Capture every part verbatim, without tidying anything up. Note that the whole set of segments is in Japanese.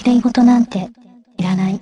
綺麗事なんていらない。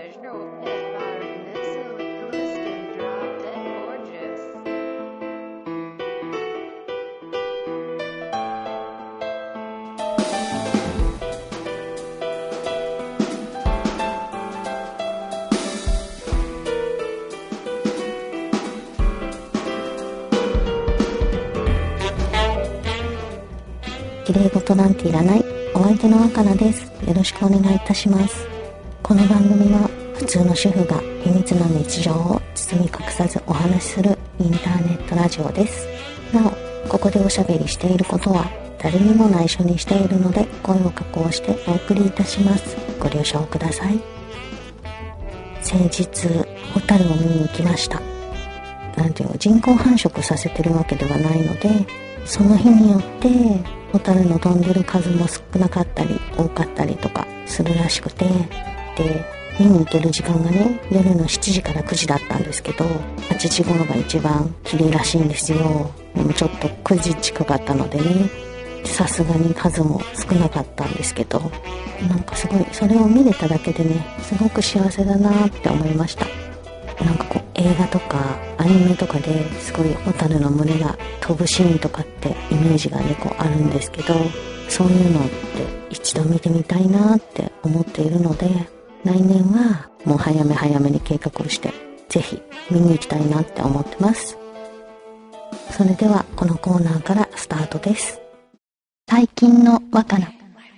綺麗事なんていらない。お相手の若菜です。よろしくお願いいたします。この番組は普通の主婦が秘密の日常を包み隠さずお話しするインターネットラジオです。なお、ここでおしゃべりしていることは誰にも内緒にしているので、声を加工してお送りいたします。ご了承ください。先日ホタルを見に行きました。なんていうの、人工繁殖させてるわけではないので、その日によってホタルの飛んでる数も少なかったり多かったりとかするらしくて、で見に行ける時間がね、夜のしちじからくじだったんですけど、はちじ頃が一番綺麗らしいんですよ。でもちょっとくじ近かったのでね、さすがに数も少なかったんですけど、なんかすごいそれを見れただけでね、すごく幸せだなって思いました。なんかこう映画とかアニメとかですごいホタルの群れが飛ぶシーンとかってイメージがねこうあるんですけど、そういうのって一度見てみたいなって思っているので、来年はもう早め早めに計画をしてぜひ見に行きたいなって思ってます。それではこのコーナーからスタートです。最近の若菜。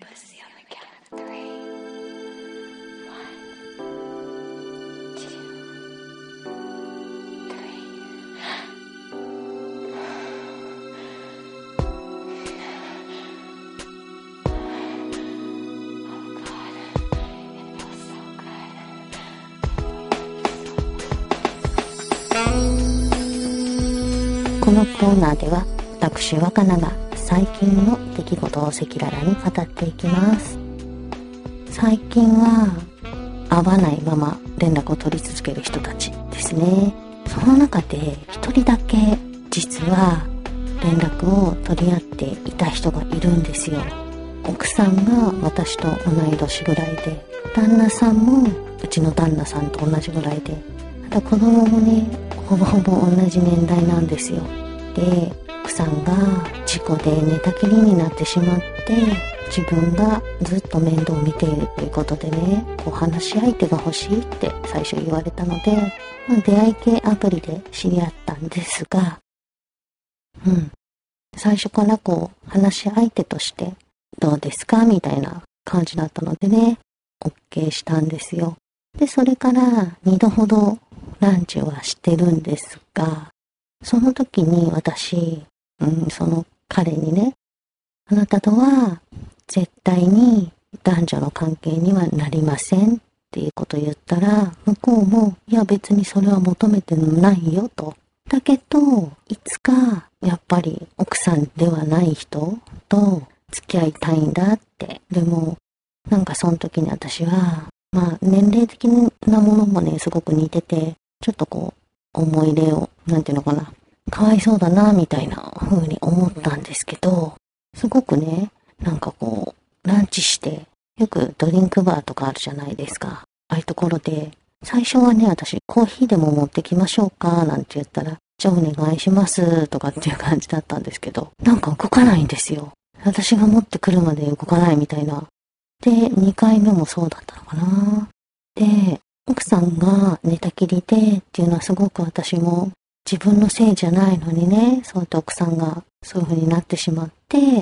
このコーナーでは私若菜が最近の出来事を赤裸々に語っていきます。最近は会わないまま連絡を取り続ける人たちですね。その中で一人だけ実は連絡を取り合っていた人がいるんですよ。奥さんが私と同い年ぐらいで、旦那さんもうちの旦那さんと同じぐらいで、また子供もねほぼほぼ同じ年代なんですよ。で、奥さんが事故で寝たきりになってしまって、自分がずっと面倒を見ているということでね、こう話し相手が欲しいって最初言われたので、まあ、出会い系アプリで知り合ったんですが、うん、最初からこう話し相手としてどうですかみたいな感じだったのでね、 OK したんですよ。で、それからにどほどランチはしてるんですが、その時に私、うん、その彼にね、あなたとは絶対に男女の関係にはなりませんっていうことを言ったら、向こうもいや別にそれは求めてないよと。だけどいつかやっぱり奥さんではない人と付き合いたいんだって。でもなんかその時に私はまあ年齢的なものもねすごく似てて、ちょっとこう思い入れをなんていうのかな、かわいそうだなみたいな風に思ったんですけど、すごくね、なんかこうランチしてよくドリンクバーとかあるじゃないですか。ああいうところで最初はね、私コーヒーでも持ってきましょうかなんて言ったら、じゃあお願いしますとかっていう感じだったんですけど、なんか動かないんですよ。私が持ってくるまで動かないみたいな。で、にかいめもそうだったのかな。で、奥さんが寝たきりでっていうのはすごく私も自分のせいじゃないのにね、そうやって奥さんがそういう風になってしまって、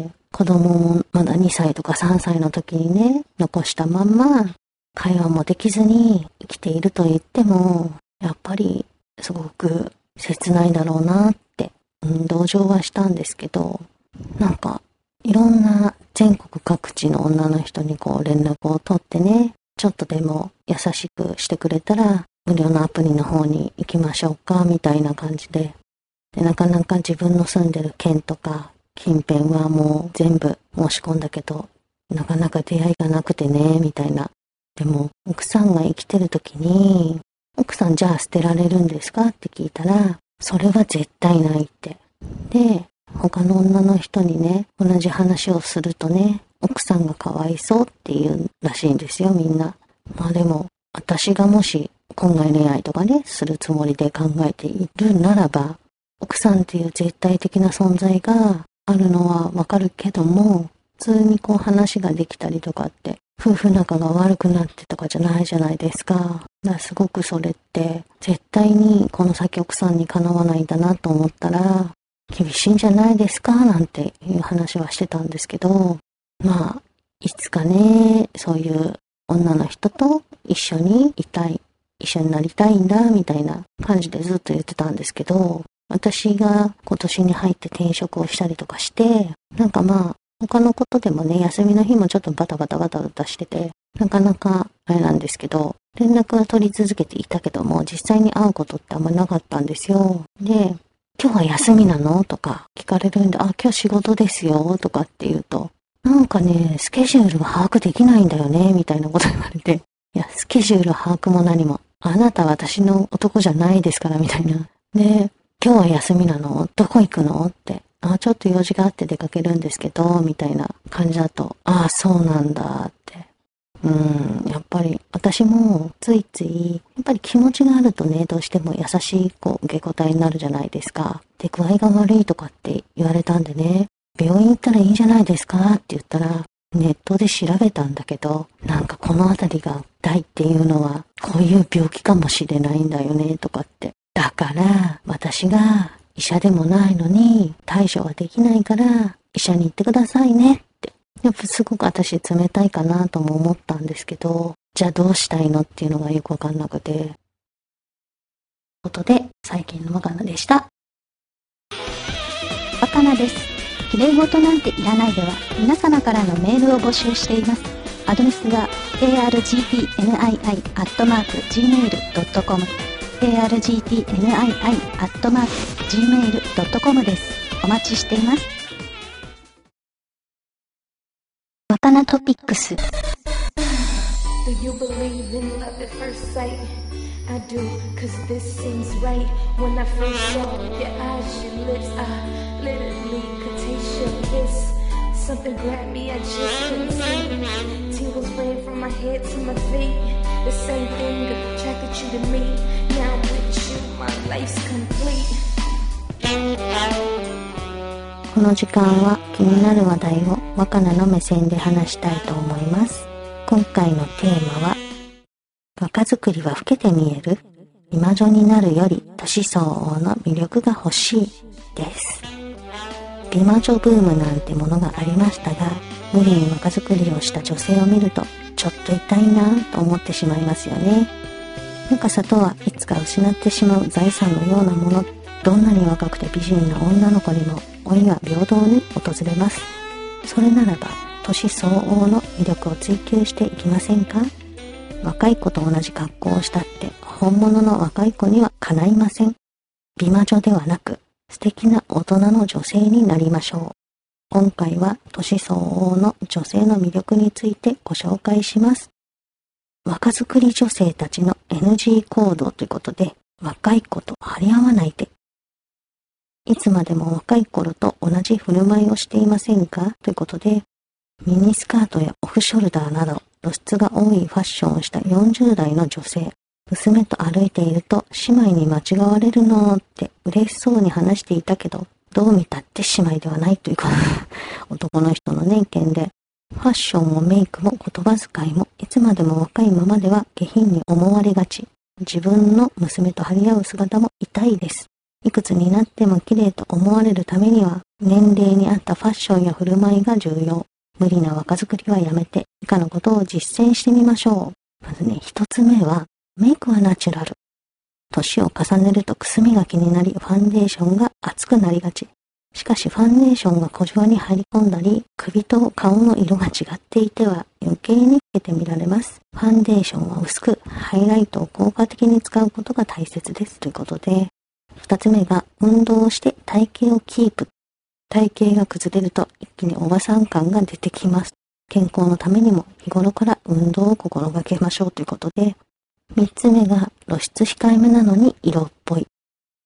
子供もまだにさいとかさんさいの時にね、残したまんま会話もできずに生きていると言っても、やっぱりすごく切ないだろうなって、うん、同情はしたんですけど、なんかいろんな全国各地の女の人にこう連絡を取ってね、ちょっとでも優しくしてくれたら無料のアプリの方に行きましょうかみたいな感じで、でなかなか自分の住んでる県とか近辺はもう全部申し込んだけど、なかなか出会いがなくてねみたいな。でも奥さんが生きてる時に、奥さんじゃあ捨てられるんですかって聞いたら、それは絶対ないって。で、 他の女の人にね、同じ話をするとね、奥さんがかわいそうっていうらしいんですよ、みんな。まあでも、私がもし婚外恋愛とかね、するつもりで考えているならば、奥さんっていう絶対的な存在があるのはわかるけども、普通にこう話ができたりとかって、夫婦仲が悪くなってとかじゃないじゃないですか。だからすごくそれって、絶対にこの先奥さんにかなわないんだなと思ったら、厳しいんじゃないですかなんていう話はしてたんですけど、まあ、いつかね、そういう女の人と一緒にいたい、一緒になりたいんだ、みたいな感じでずっと言ってたんですけど、私が今年に入って転職をしたりとかして、なんかまあ、他のことでもね、休みの日もちょっとバタバタバタバタしてて、なかなかあれなんですけど、連絡は取り続けていたけども、実際に会うことってあんまなかったんですよ。で、今日は休みなのとか聞かれるんで、あ、今日仕事ですよとかって言うと、なんかね、スケジュールが把握できないんだよね、みたいなこと言われて、いや、スケジュール把握も何も、あなた私の男じゃないですから、みたいな。で、今日は休みなの？どこ行くの？って。あ、ちょっと用事があって出かけるんですけど、みたいな感じだと、ああ、そうなんだって。うーん、やっぱり私もついつい、やっぱり気持ちがあるとね、どうしても優しいこう受け答えになるじゃないですか。で、具合が悪いとかって言われたんでね、病院行ったらいいんじゃないですかって言ったら、ネットで調べたんだけど、なんかこのあたりが痛いっていうのは、こういう病気かもしれないんだよね、とかって。だから、私が医者でもないのに対処はできないから、医者に行ってくださいねって。やっぱすごく私冷たいかなとも思ったんですけど、じゃあどうしたいのっていうのがよくわかんなくて。ということで、最近の若菜でした。 若菜です。綺麗事なんていらないでは、皆様からのメールを募集しています。アドレスは アールジーティーエヌアイアイ アットマーク ジーメール ドットコム アールジーティーエヌアイアイ アットマーク ジーメール ドットコム です。お待ちしています。若菜トピックス。 Do you believe in love at first sight? I do, cause this seems right. When I first saw your eyes, your lips, I literally could taste your kiss. Something grabbed me, I just couldn't see. Tingles ran from my head to my feet. The same thing attracted you to me. Now I'm with you, my life's complete. この時間は気になる話題を若菜の目線で話したいと思います。今回のテーマは、若作りは老けて見える？今女になるより年相応の魅力が欲しいです。美魔女ブームなんてものがありましたが、無理に若作りをした女性を見るとちょっと痛いなぁと思ってしまいますよね。若さとはいつか失ってしまう財産のようなもの。どんなに若くて美人な女の子にも老いは平等に訪れます。それならば年相応の魅力を追求していきませんか？若い子と同じ格好をしたって本物の若い子にはかないません。美魔女ではなく素敵な大人の女性になりましょう。今回は年相応の女性の魅力についてご紹介します。若作り女性たちの エヌジー 行動ということで、若い子と張り合わないで。いつまでも若い頃と同じ振る舞いをしていませんかということで、ミニスカートやオフショルダーなど露出が多いファッションをしたよんじゅう代の女性。娘と歩いていると姉妹に間違われるのって嬉しそうに話していたけど、どう見たって姉妹ではないというか男の人のね意見で、ファッションもメイクも言葉遣いもいつまでも若いままでは下品に思われがち。自分の娘と張り合う姿も痛いです。いくつになっても綺麗と思われるためには年齢に合ったファッションや振る舞いが重要。無理な若作りはやめて以下のことを実践してみましょう。まずね、一つ目はメイクはナチュラル。年を重ねるとくすみが気になり、ファンデーションが厚くなりがち。しかしファンデーションが小じわに入り込んだり、首と顔の色が違っていては余計に老けて見られます。ファンデーションは薄く、ハイライトを効果的に使うことが大切です。ということで、二つ目が運動をして体型をキープ。体型が崩れると一気におばさん感が出てきます。健康のためにも日頃から運動を心がけましょうということで、三つ目が露出控えめなのに色っぽい。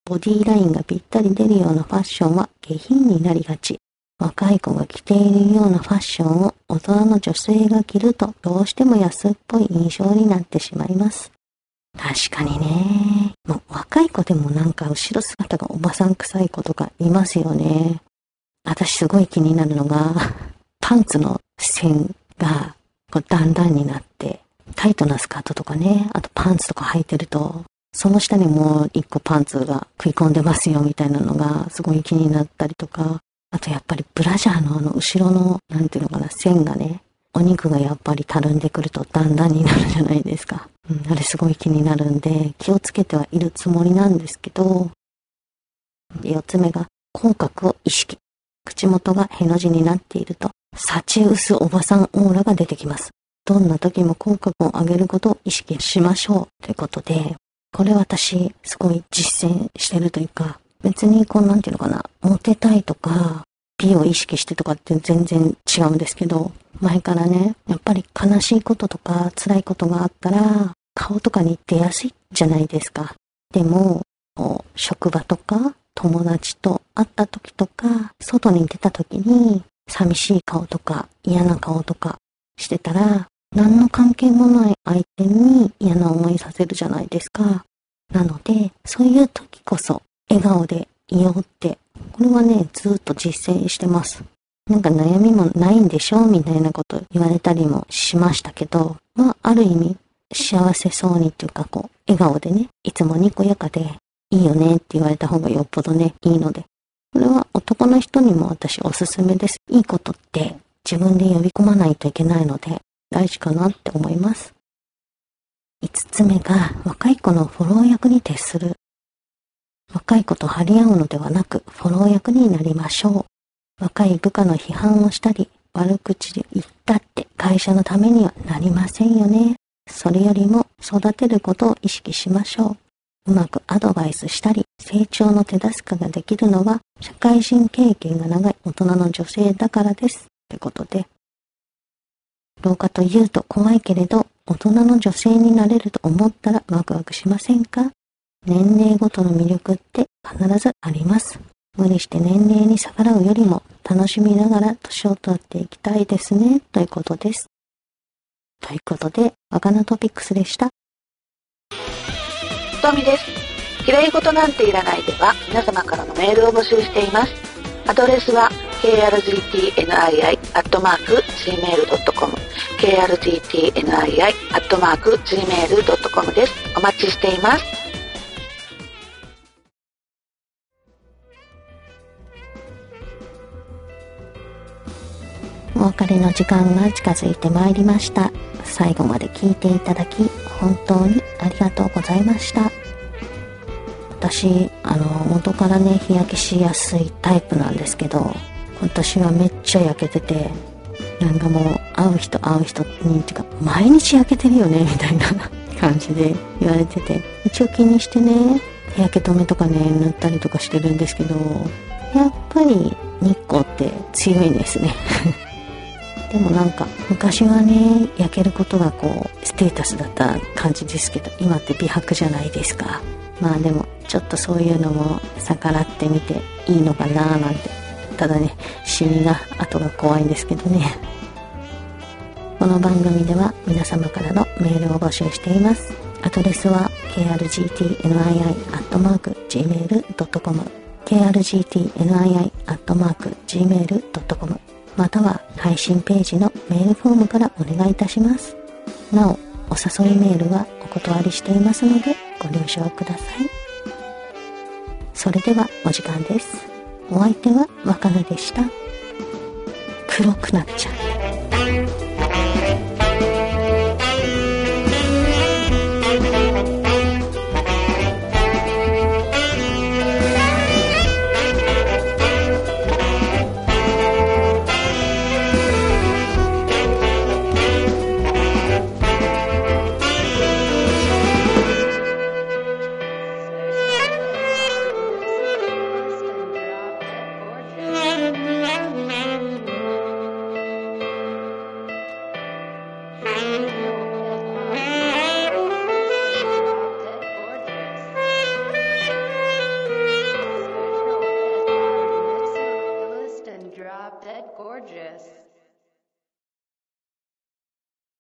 ボディラインがぴったり出るようなファッションは下品になりがち。若い子が着ているようなファッションを大人の女性が着るとどうしても安っぽい印象になってしまいます。確かにね。もう若い子でもなんか後ろ姿がおばさん臭い子とかいますよね。私すごい気になるのが、パンツの線がこう段々になって、タイトなスカートとかね、あとパンツとか履いてると、その下にもう一個パンツが食い込んでますよみたいなのがすごい気になったりとか、あとやっぱりブラジャーのあの後ろの、なんていうのかな、線がね、お肉がやっぱりたるんでくると段々になるじゃないですか。うん、あれすごい気になるんで、気をつけてはいるつもりなんですけど、四つ目が口角を意識。口元がへの字になっていると、幸薄おばさんオーラが出てきます。どんな時も口角を上げることを意識しましょう。ということで、これ私すごい実践してるというか、別にこうなんていうのかな、モテたいとか、美を意識してとかって全然違うんですけど、前からね、やっぱり悲しいこととか辛いことがあったら、顔とかに出やすいじゃないですか。でも、職場とか友達と会った時とか、外に出た時に寂しい顔とか嫌な顔とかしてたら、何の関係もない相手に嫌な思いさせるじゃないですか。なので、そういう時こそ笑顔でいようって、これはね、ずっと実践してます。なんか悩みもないんでしょみたいなこと言われたりもしましたけど、まあ、ある意味、幸せそうにっていうか、こう、笑顔でね、いつもにこやかで、いいよねって言われた方がよっぽどね、いいので。これは男の人にも私おすすめです。いいことって自分で呼び込まないといけないので、大事かなって思います。五つ目が、若い子のフォロー役に徹する。若い子と張り合うのではなく、フォロー役になりましょう。若い部下の批判をしたり、悪口で言ったって会社のためにはなりませんよね。それよりも育てることを意識しましょう。うまくアドバイスしたり、成長の手助けができるのは、社会人経験が長い大人の女性だからです。ってことで。どうかというと怖いけれど、大人の女性になれると思ったらワクワクしませんか？年齢ごとの魅力って必ずあります。無理して年齢に逆らうよりも楽しみながら年を取っていきたいですね。ということです。ということで、若菜トピックスでした。 ひとみです。綺麗事なんていらないでは皆様からのメールを募集しています。アドレスは ケーアールジーティーエヌアイアイ アットマーク ジーメールドットコム ケーアールジーティーエヌアイアイ アットマーク ジーメールドットコム です。お待ちしています。 お別れの時間が近づいてまいりました。最後まで聞いていただき本当にありがとうございました。私、あの、元からね、日焼けしやすいタイプなんですけど、今年はめっちゃ焼けてて、なんかもう会う人会う人にっていうか、毎日焼けてるよねみたいな感じで言われてて、一応気にしてね、日焼け止めとかね、塗ったりとかしてるんですけど、やっぱり日光って強いんですね。でもなんか昔はね、焼けることがこうステータスだった感じですけど、今って美白じゃないですか。まあでもちょっとそういうのも逆らってみていいのかなーなんて。ただね、シミが後が怖いんですけどね。この番組では皆様からのメールを募集しています。アドレスは ケーアールジーティーエヌアイアイ アットマーク ジーメールドットコム ケーアールジーティーエヌアイアイ アットマーク ジーメールドットコム または配信ページのメールフォームからお願いいたします。なお、お誘いメールはお断りしていますのでご了承ください。それではお時間です。お相手は若菜でした。黒くなっちゃう。